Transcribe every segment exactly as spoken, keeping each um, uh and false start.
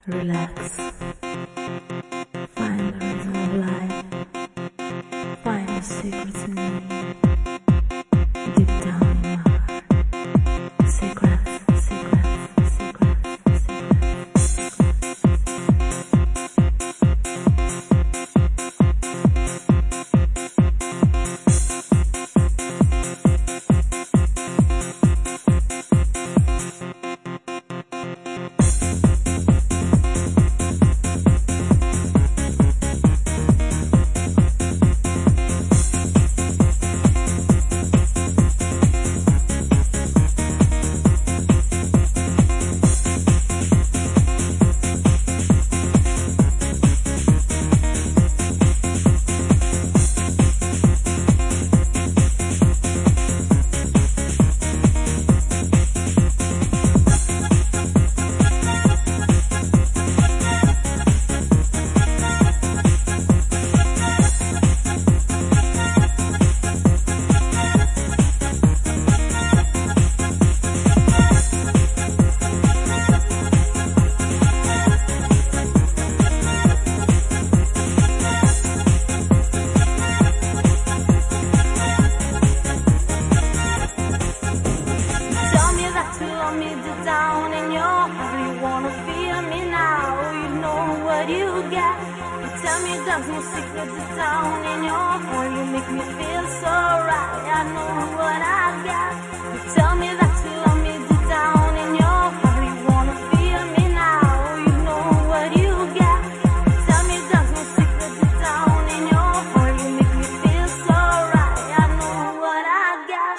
Relax. Find the reason of life. Find the secrets in me. Deep down in my heart. Secrets, secrets, secrets, down in your heart, you wanna feel me now. You know what you got. You tell me there's no secret down in your heart. You make me feel so right. I know what I got. You tell me that you love me down in your heart. You wanna feel me now. You know what you got. You tell me there's no secret down in your heart. You make me feel so right. I know what I got.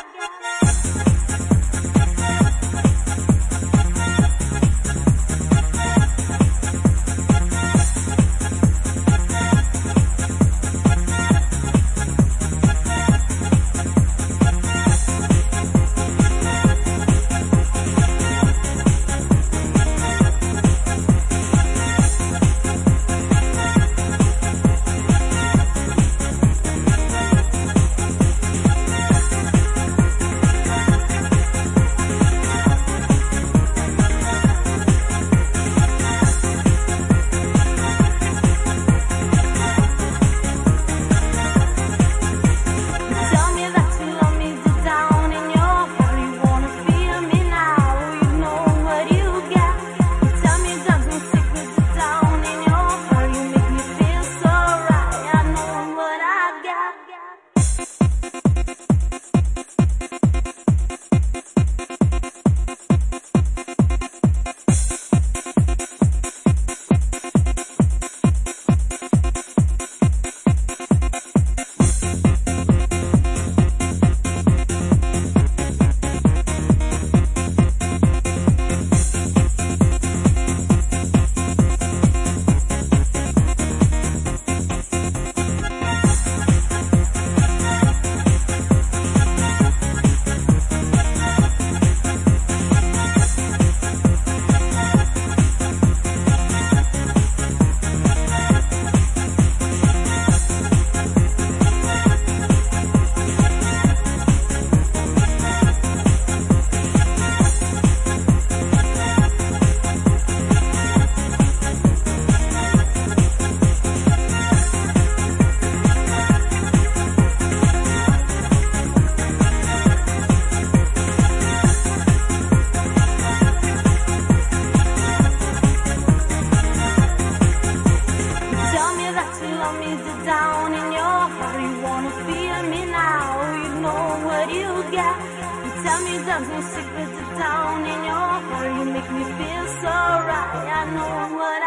Down in your heart, you wanna feel me now. You know what you got. You tell me there's no secret down in your heart. You make me feel so right. I know what